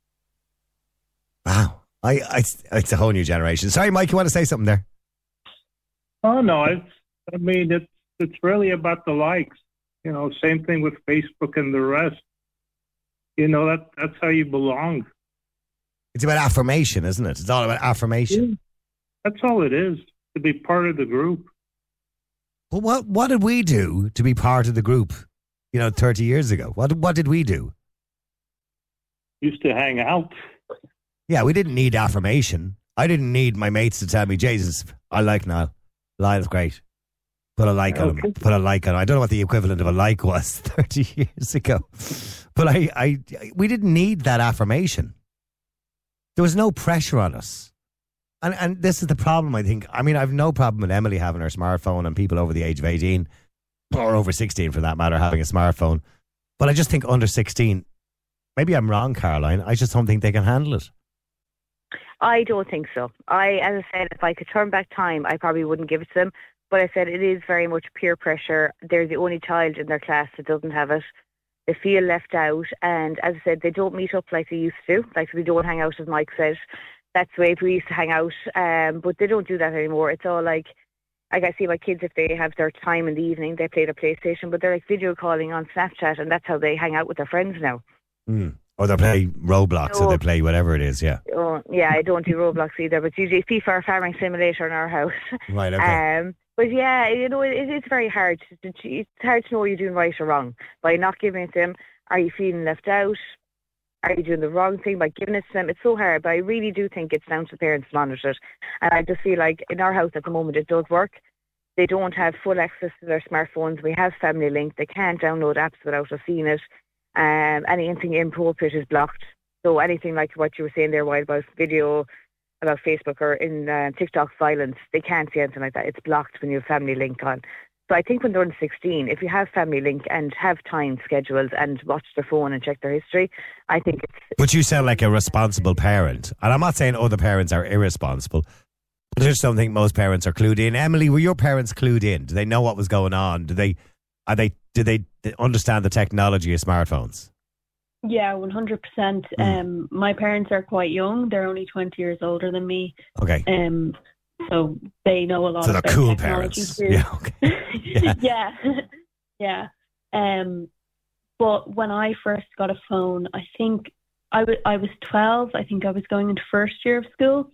Wow, I, I, it's a whole new generation. Sorry, Mike, you want to say something there? Oh no, it's. I mean, it's it's really about the likes. You know, same thing with Facebook and the rest. You know, that that's how you belong. It's about affirmation, isn't it? It's all about affirmation. That's all it is, to be part of the group. Well, what what did we do to be part of the group? You know, thirty years ago. What what did we do? Used to hang out. Yeah, we didn't need affirmation. I didn't need my mates to tell me, Jesus, I like Niall. Niall's great. Put a like on him. Okay. Put a like on him. I don't know what the equivalent of a like was thirty years ago. But I, I, we didn't need that affirmation. There was no pressure on us. And and this is the problem, I think. I mean, I've no problem with Emily having her smartphone and people over the age of eighteen, or over sixteen for that matter, having a smartphone. But I just think under sixteen, maybe I'm wrong, Caroline, I just don't think they can handle it. I don't think so. I, as I said, if I could turn back time, I probably wouldn't give it to them. But I said it is very much peer pressure. They're the only child in their class that doesn't have it. They feel left out. And as I said, they don't meet up like they used to. Like we don't hang out, as Mike said. That's the way we used to hang out. Um, but they don't do that anymore. It's all like, like I see my kids, if they have their time in the evening, they play their PlayStation, but they're like video calling on Snapchat, and that's how they hang out with their friends now. Mm. Or they play Roblox No. or they play whatever it is, yeah. Oh, yeah, I don't do Roblox either, but it's usually FIFA or Farming Simulator in our house. Right, okay. Um, but yeah, you know, it, it's very hard. To, it's hard to know you're doing right or wrong by not giving it to them. Are you feeling left out? Are you doing the wrong thing by giving it to them? It's so hard, but I really do think it's down to the parents to monitor it. And I just feel like in our house at the moment, it does work. They don't have full access to their smartphones. We have Family Link. They can't download apps without us seeing it. Um, anything inappropriate is blocked. So anything like what you were saying there a while about video, about Facebook or in uh, TikTok violence, they can't see anything like that. It's blocked when you have Family Link on. So I think when they're under sixteen, if you have Family Link and have time scheduled and watch their phone and check their history, I think it's... But you sound like a responsible parent. And I'm not saying other parents are irresponsible. But I just don't think most parents are clued in. Emily, were your parents clued in? Do they know what was going on? Do they, are they, do they understand the technology of smartphones? Yeah, one hundred percent. Mm. Um, my parents are quite young. They're only twenty years older than me. Okay. Um, so they know a lot So they're about cool technology parents. too. Yeah, okay. Yeah. yeah. yeah. Um, but when I first got a phone, I think I, w- I was twelve. I think I was going into first year of school.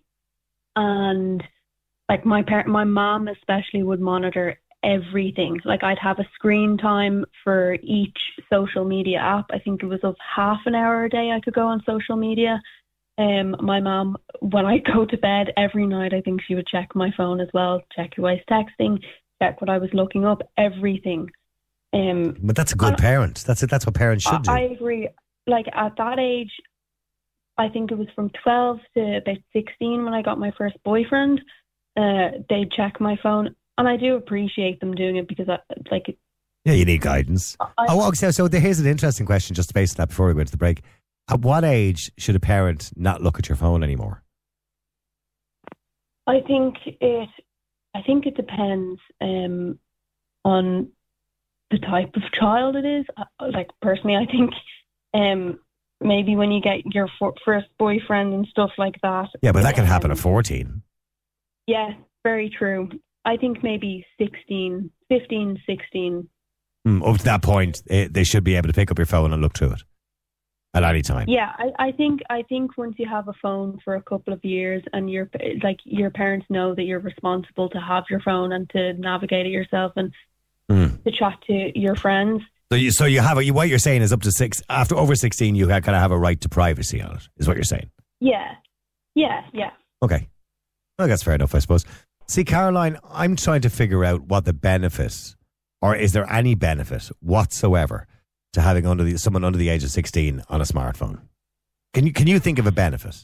And like my parent, my mom especially would monitor everything. Like I'd have a screen time for each social media app. I think it was of half an hour a day I could go on social media. Um, my mom, when I go to bed every night, I think she would check my phone as well, check who I was texting, check what I was looking up, everything. Um, But that's a good and- parent. That's it. That's what parents should do. I agree. Like at that age, I think it was from twelve to about sixteen when I got my first boyfriend. Uh, they'd check my phone, and I do appreciate them doing it because, I, like, Yeah, you need guidance. I, Oh, okay, so here's an interesting question just based on that before we go to the break. At what age should a parent not look at your phone anymore? I think it. I think it depends um, on the type of child it is. Uh, Like personally, I think um, maybe when you get your f- first boyfriend and stuff like that. Yeah, but that can happen um, at fourteen. Yeah, very true. I think maybe sixteen, fifteen, sixteen. Mm, up to that point, eh, they should be able to pick up your phone and look through it at any time. Yeah, I, I think I think once you have a phone for a couple of years and your like your parents know that you're responsible to have your phone and to navigate it yourself and Mm. to chat to your friends. So you, so you have a, you, what you're saying is up to six after over sixteen, you kind of have a right to privacy on it. Is what you're saying? Yeah, yeah, yeah. Okay, well, that's fair enough, I suppose. See, Caroline, I'm trying to figure out what the benefit, or is there any benefit whatsoever to having under the, someone under the age of sixteen on a smartphone? Can you can you think of a benefit?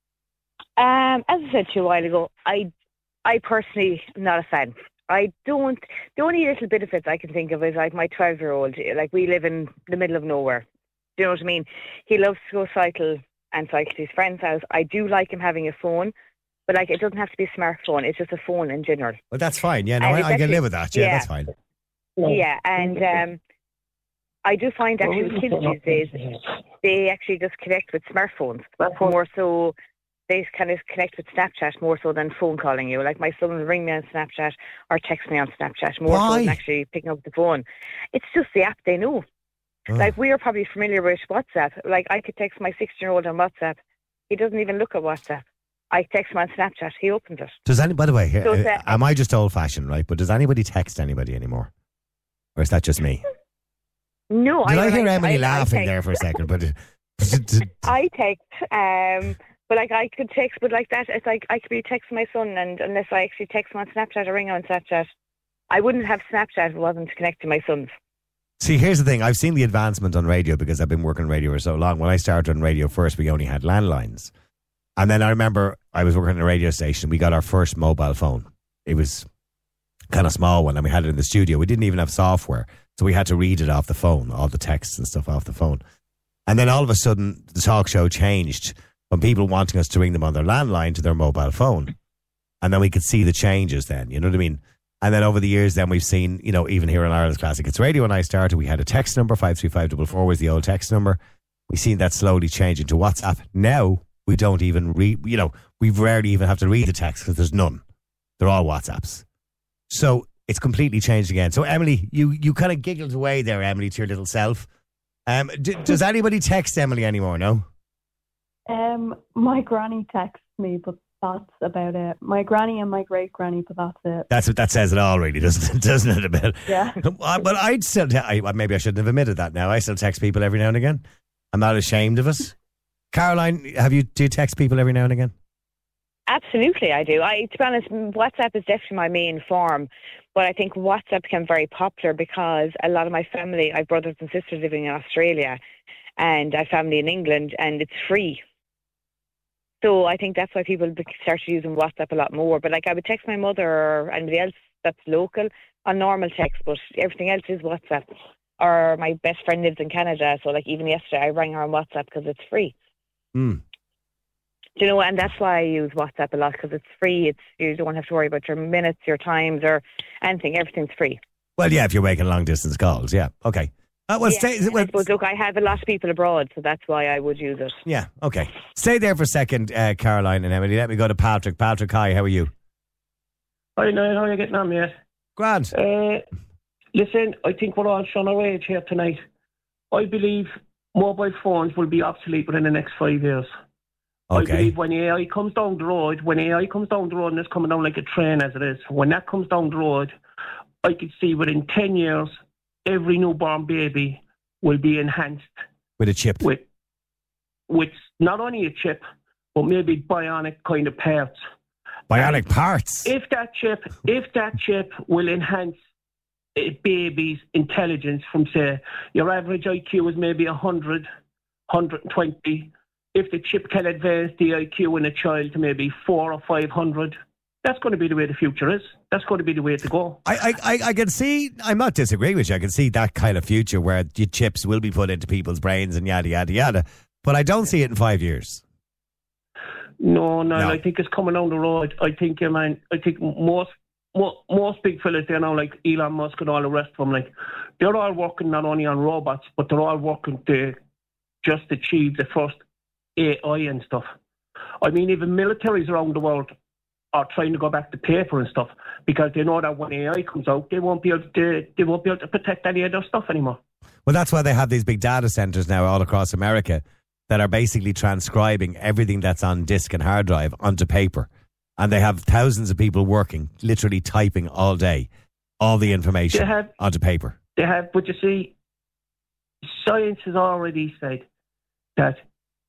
Um, as I said to you a while ago, I, I personally am not a fan. I don't. The only little benefits I can think of is like my twelve-year-old. Like we live in the middle of nowhere. Do you know what I mean? He loves to go cycle and cycle to his friend's house. I do like him having a phone, but like it doesn't have to be a smartphone. It's just a phone in general. Well, that's fine. Yeah, no, And I, it's I can actually- live with that. Yeah, yeah. that's fine. Yeah, and um, I do find actually with kids these days, they actually just connect with smartphones more so. They kind of connect with Snapchat more so than phone calling you. Like my son will ring me on Snapchat or text me on Snapchat more Why? so than actually picking up the phone. It's just the app they know. Oh. Like we are probably familiar with WhatsApp. Like I could text my sixteen-year-old on WhatsApp. He doesn't even look at WhatsApp. I text him on Snapchat. He opens it. Does any? By the way, So uh, it's, uh, am I just old fashioned, right? But does anybody text anybody anymore, or is that just me? No, Did I, I hear like- Emily I- I laughing text- there for a second? But I text, um, but like I could text, but like that, it's like I could be texting my son, and unless I actually text him on Snapchat or ring him on Snapchat, I wouldn't have Snapchat if it wasn't to connect to my sons. see, here's the thing: I've seen the advancement on radio because I've been working radio for so long. When I started on radio first, we only had landlines, and then I remember I was working at a radio station. We got our first mobile phone. It was kind of small one, and we had it in the studio. We didn't even have software, so we had to read it off the phone, all the texts and stuff off the phone. And then all of a sudden, the talk show changed from people wanting us to ring them on their landline to their mobile phone. And then we could see the changes then, you know what I mean? And then over the years, then we've seen, you know, even here in Ireland's Classic Hits Radio, when I started, we had a text number, five three five four four was the old text number. We've seen that slowly change into WhatsApp. Now, we don't even read, you know, we rarely even have to read the text because there's none. They're all WhatsApps. So it's completely changed again. So, Emily, you, you kind of giggled away there, Emily, to your little self. Um, d- does anybody text Emily anymore? No. Um, my granny texts me, but that's about it. My granny and my great granny, but that's it. That's what that says it all, really, doesn't it? Doesn't it? About Yeah. Uh, but I'd still. Te- I, maybe I shouldn't have admitted that. Now I still text people every now and again. I'm not ashamed of it. Caroline, have you do you text people every now and again? Absolutely, I do. I, to be honest, WhatsApp is definitely my main form, but I think WhatsApp became very popular because a lot of my family, I have brothers and sisters living in Australia, and I have family in England, and it's free. So I think that's why people started using WhatsApp a lot more. But like I would text my mother or anybody else that's local on normal text, but everything else is WhatsApp. Or my best friend lives in Canada, so like even yesterday I rang her on WhatsApp because it's free. Mm. Do you know, and that's why I use WhatsApp a lot, because it's free. It's you don't have to worry about your minutes, your times, or anything. Everything's free. Well, yeah, if you're making long distance calls, yeah, okay. Uh, well, yeah, stay, well, I suppose, look, I have a lot of people abroad, so that's why I would use it. Yeah, okay. Stay there for a second, uh, Caroline and Emily. Let me go to Patrick. Patrick, hi, how are you? Hi, Niall. How are you getting on, mate? Grand. Uh, listen, I think we're all showing our age here tonight. I believe mobile phones will be obsolete within the next five years. Okay. I believe when A I comes down the road, when A I comes down the road and it's coming down like a train as it is, when that comes down the road, I could see within ten years, every newborn baby will be enhanced. With a chip. With, with not only a chip, but maybe bionic kind of parts. Bionic and parts? If that chip, if that chip will enhance a baby's intelligence from, say, your average I Q is maybe one hundred, one hundred twenty. If the chip can advance the I Q in a child to maybe four or five hundred, that's going to be the way the future is. That's going to be the way to go. I, I, I can see, I'm not disagreeing with you, I can see that kind of future where your chips will be put into people's brains and yada, yada, yada. But I don't see it in five years. No, no, No. I think it's coming down the road. I think, yeah, man, I think most, most, most big fellas there now, like Elon Musk and all the rest of them, like, they're all working not only on robots, but they're all working to just achieve the first A I and stuff. I mean, even militaries around the world are trying to go back to paper and stuff because they know that when A I comes out, they won't be able to they won't be able to protect any of their stuff anymore. Well, that's why they have these big data centers now all across America that are basically transcribing everything that's on disk and hard drive onto paper. And they have thousands of people working, literally typing all day, all the information They have- onto paper. They have, but you see, science has already said that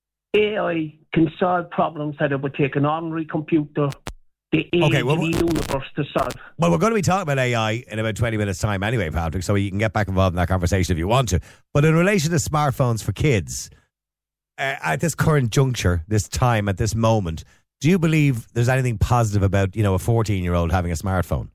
A I can solve problems that it would take an ordinary computer the age Okay, well, of the universe to solve. Well, we're going to be talking about A I in about twenty minutes' time anyway, Patrick, so you can get back involved in that conversation if you want to. But in relation to smartphones for kids, uh, at this current juncture, this time, at this moment, do you believe there's anything positive about, you know, a fourteen-year-old having a smartphone?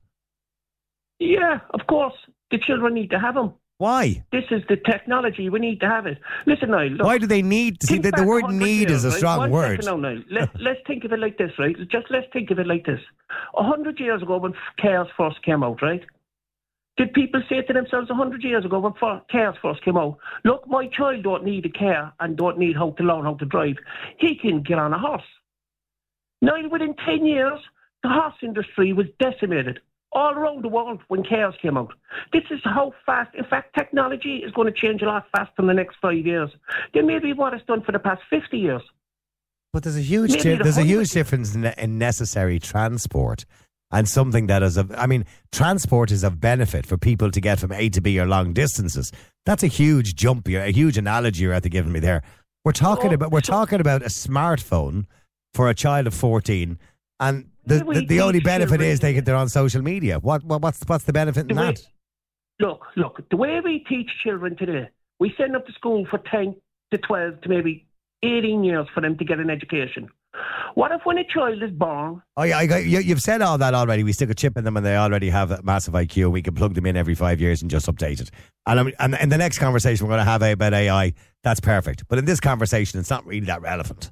Yeah, of course. The children need to have them. Why? This is the technology. We need to have it. Listen now. Look, Why do they need... See, think the, the back word one hundred need years, is a right? strong One word. second now, now. Let, let's think of it like this, right? Just let's think of it like this. A hundred years ago when cars first came out, right? Did people say to themselves a hundred years ago when for, cars first came out, look, my child don't need a car and don't need how to learn how to drive. He can get on a horse. Now, within ten years, the horse industry was decimated all around the world when cars came out. This is how fast, in fact, technology is going to change a lot faster in the next five years than maybe what it's done for the past fifty years. But there's a huge Maybe di- the there's a hundred- huge difference in, in necessary transport and something that is of, I mean, transport is of benefit for people to get from A to B or long distances. That's a huge jump, a huge analogy you're at to giving me there. We're talking Oh, about we're so- talking about a smartphone for a child of fourteen, and the, Yeah, we the, the only teach benefit children- is they get they're on social media. What, what what's what's the benefit in The way- that? Look, look, the way we teach children today, we send them to school for ten to twelve to maybe eighteen years for them to get an education. What if when a child is born, Oh yeah, I got, you, you've said all that already. We stick a chip in them and they already have a massive I Q. We can plug them in every five years and just update it. And, I mean, and in the next conversation we're going to have about A I, that's perfect. But in this conversation, it's not really that relevant.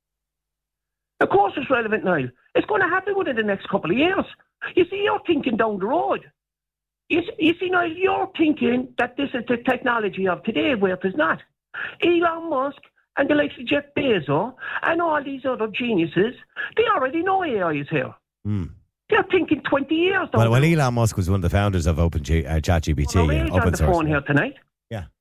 of course it's relevant now. It's going to happen within the next couple of years. You see, you're thinking down the road. You see, you see now, you're thinking that this is the technology of today, where it is not. Elon Musk and the likes of Jeff Bezos and all these other geniuses, they already know A I is here. Hmm. They're thinking twenty years down Well, the well, road. Elon Musk was one of the founders of Open G, uh, ChatGPT, We're uh, already open on the source. phone here tonight. Yeah.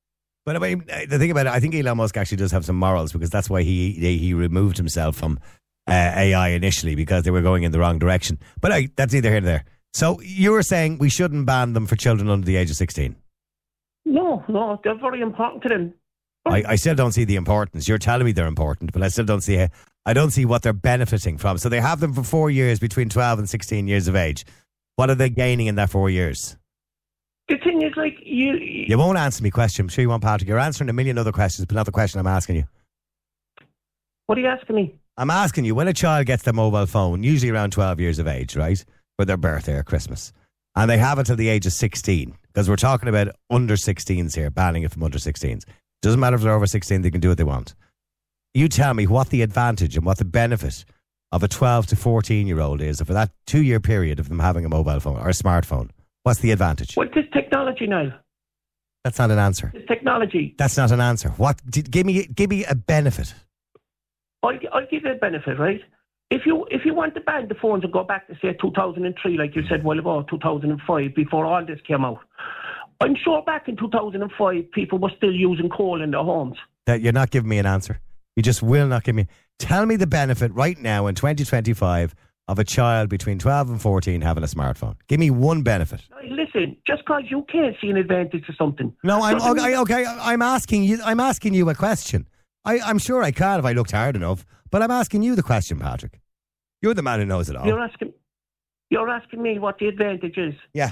But I mean, the thing about it, I think Elon Musk actually does have some morals, because that's why he he, he removed himself from uh, A I initially, because they were going in the wrong direction. But uh, that's neither here nor there. So you were saying we shouldn't ban them for children under the age of sixteen? No, no, they're very important to them. I, I still don't see the importance. You're telling me they're important, but I still don't see I don't see what they're benefiting from. So they have them for four years between twelve and sixteen years of age. What are they gaining in that four years? The thing is, like, you... You won't answer me question. I'm sure you won't, Patrick. You're answering a million other questions, but not the question I'm asking you. What are you asking me? I'm asking you, when a child gets their mobile phone, usually around twelve years of age, right, for their birthday or Christmas, and they have it till the age of sixteen, because we're talking about under sixteens here, banning it from under sixteens. Doesn't matter if they're over sixteen, they can do what they want. You tell me what the advantage and what the benefit of a twelve to fourteen year old is for that two year period of them having a mobile phone or a smartphone. What's the advantage? Well, this technology now. That's not an answer. This technology. That's not an answer. What? Give me, give me a benefit. I'll, I'll give you a benefit, right? If you if you want to ban the phones and go back to, say, two thousand three, like you said a while ago, two thousand five, before all this came out, I'm sure back in two thousand five, people were still using coal in their homes. That you're not giving me an answer. You just will not give me... Tell me the benefit right now in twenty twenty-five of a child between twelve and fourteen having a smartphone. Give me one benefit. Listen, just because you can't see an advantage to something. No, I'm okay, okay. I'm asking you. I'm asking you a question. I, I'm sure I can if I looked hard enough, but I'm asking you the question, Patrick. You're the man who knows it all. You're asking. You're asking me what the advantage is. Yeah.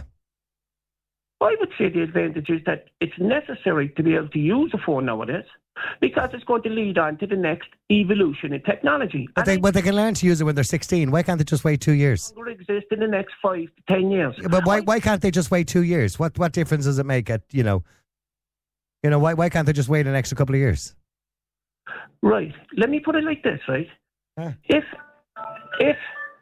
I would say the advantage is that it's necessary to be able to use a phone nowadays, because it's going to lead on to the next evolution in technology. But they, but they can learn to use it when they're sixteen. Why can't they just wait two years? It will exist in the next five to ten years. But why why can't they just wait two years? What what difference does it make at, you know, you know, why why can't they just wait an extra couple of years? Right. Let me put it like this, right? Huh. If if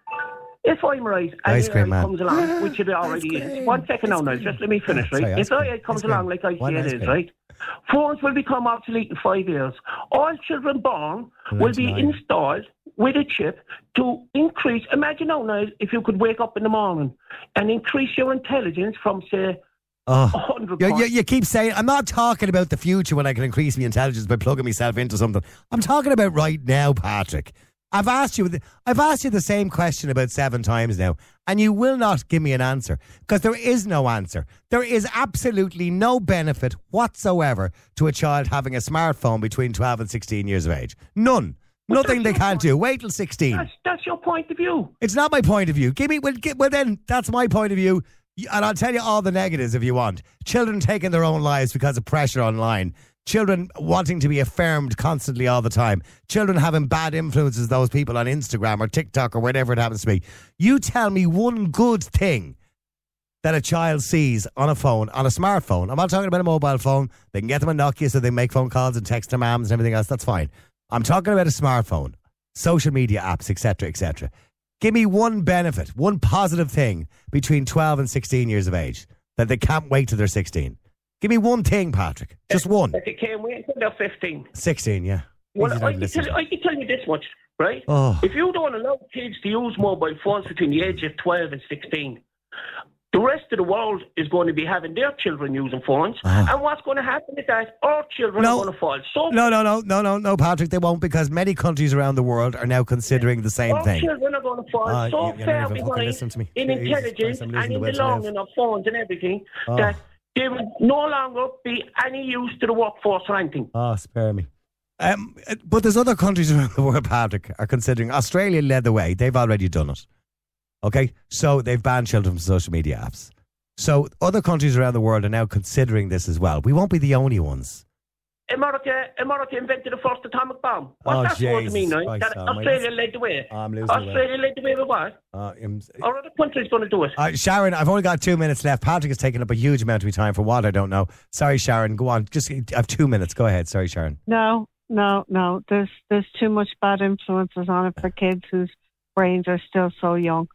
If I'm right, and Ice cream, A I man. comes along, which it already is. One second now, now, just let me finish, right? Sorry, if A I comes along, like I One say it ice is, cream. right? Phones will become obsolete in five years. All children born Well, will that's be nine. installed with a chip to increase. Imagine now, now, if you could wake up in the morning and increase your intelligence from, say, Oh, one hundred you, points. you, you keep saying, I'm not talking about the future when I can increase my intelligence by plugging myself into something. I'm talking about right now, Patrick. I've asked you, the- I've asked you the same question about seven times now, and you will not give me an answer, because there is no answer. There is absolutely no benefit whatsoever to a child having a smartphone between twelve and sixteen years of age. None. Nothing they can't do. Wait till sixteen. That's, that's your point of view. It's not my point of view. Give me, well, gi- well then, that's my point of view. And I'll tell you all the negatives if you want. Children taking their own lives because of pressure online. Children wanting to be affirmed constantly all the time. Children having bad influences, those people on Instagram or TikTok or whatever it happens to be. You tell me one good thing that a child sees on a phone, on a smartphone. I'm not talking about a mobile phone. They can get them a Nokia so they make phone calls and text their moms and everything else. That's fine. I'm talking about a smartphone, social media apps, et cetera, et cetera. Give me one benefit, one positive thing between twelve and sixteen years of age that they can't wait till they're sixteen. Give me one thing, Patrick. Just one. If you can't wait until they're fifteen. sixteen, yeah. Well, Easy I to can, listen tell, to. I can tell you this much, right? Oh. If you don't allow kids to use mobile phones between the age of twelve and sixteen, the rest of the world is going to be having their children using phones. Oh. And what's going to happen is that our children No. are going to fall. So No, no, no, no, no, no, Patrick, they won't, because many countries around the world are now considering the same our thing. children are going to fall Oh, so you- you're far not even fucking behind listening to me. in Jesus intelligence Christ, I'm losing and the in will the to live. longing of phones and everything Oh. that there will no longer be any use to the workforce or anything. Oh, spare me. Um, but there's other countries around the world, Patrick, are considering. Australia led the way. They've already done it. Okay? So they've banned children from social media apps. So other countries around the world are now considering this as well. We won't be the only ones. America, America invented the first atomic bomb. What's Oh, that supposed to mean Jesus now? Christ That almighty. Australia led the way. I'm losing the Australia led the way with what? Uh, um, Or other countries going to do it? uh, Sharon, I've only got two minutes left. Patrick has taken up a huge amount of my time for what I don't know. Sorry, Sharon. Go on. Just I have two minutes. Go ahead. Sorry, Sharon. No, no, no. There's there's too much bad influences on it for kids whose brains are still so young.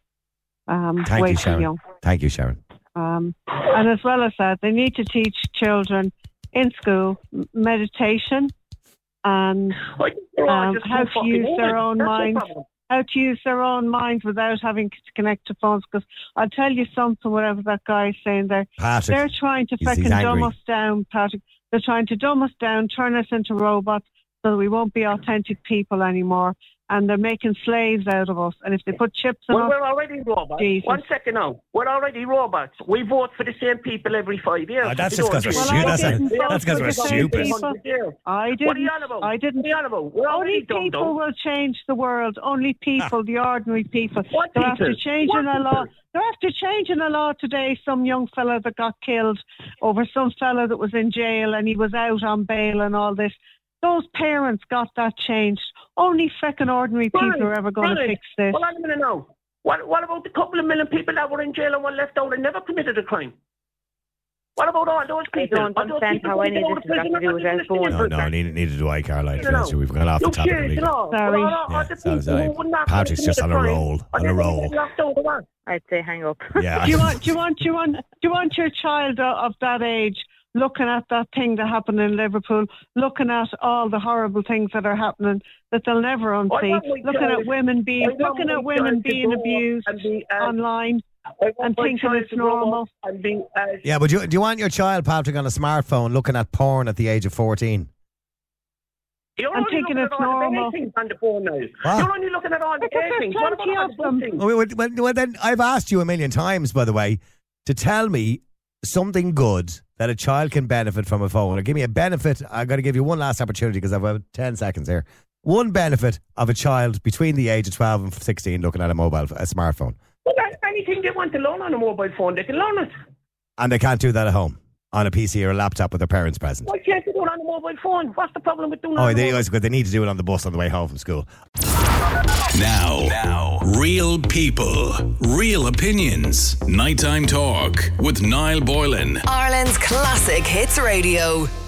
Um, Thank way you, too Sharon. young. Thank you, Sharon. Um, and as well as that, they need to teach children in school m- meditation and I think they're all um, just how too to use fucking their old. own That's the mind, problem. how how to use their own minds without having to connect to phones. Because I'll tell you something, whatever that guy's saying there. Patrick, they're trying to he's- he's fucking dumb angry. us down, Patrick. They're trying to dumb us down, turn us into robots so that we won't be authentic people anymore. And they're making slaves out of us. And if they put chips in Well, us, we're already robots. Jesus. One second now. We're already robots. We vote for the same people every five years. Oh, that's We just don't 'cause we're do stupid. it. That's a- didn't that's 'cause vote we're for the stupid. same people. I didn't. What are you on about? I didn't. What are you on about? We're Only already dumb, people though. will change the world. Only people, the ordinary people. What They're people? after changing What a law. people? They're after changing a law today. Some young fella that got killed over some fella that was in jail and he was out on bail and all this. Those parents got that changed. Only feckin' ordinary people Right, are ever going to right. fix this. Well, I'm going to know. What, what about the couple of million people that were in jail and were left out and never committed a crime? What about all those I people? don't Are those understand people how going any to of go this has got to prison do or with going to our phone. prison? No, no, neither, neither do I, Caroline. You know. We've gone off the Look, topic. here, you completely. know, Sorry. well, all- all Yeah, the sorry, people sorry. who would not Patrick's commit just a on a crime, roll, are on they a gonna roll. get locked out or what? I'd say hang up. Yeah. Do you want? Do you want? Do you want? Do you want your child o- of that age looking at that thing that happened in Liverpool, looking at all the horrible things that are happening that they'll never unsee, want my looking child- at women being, I want looking my at women child to being grow up abused and be as- online I want and my thinking child it's to grow up normal. and be as- Yeah, but do you, do you want your child, Patrick, on a smartphone looking at porn at the age of fourteen? You're I'm only thinking looking it's at all the normal. bad things on the phone now. What? You're only looking at all the Because bad there's things. What about plenty all of the good them. things? Well, well, well, well, then I've asked you a million times, by the way, to tell me something good that a child can benefit from a phone. Or give me a benefit. I've got to give you one last opportunity because I've about ten seconds here. One benefit of a child between the age of twelve and sixteen looking at a mobile, a smartphone. Well, that- anything they want to learn on a mobile phone, they can learn it. And they can't do that at home on a P C or a laptop with their parents present. Why can't they do it on a mobile phone? What's the problem with doing it Oh, on a they, mobile they need to do it on the bus on the way home from school. Now, now, real people, real opinions. Nighttime Talk with Niall Boylan. Ireland's classic hits radio.